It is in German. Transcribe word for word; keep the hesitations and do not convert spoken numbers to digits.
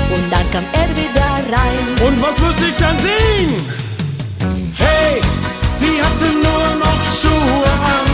und dann kam er wieder rein. Und was musste ich dann singen? Hey, sie hatte nur noch Schuhe an.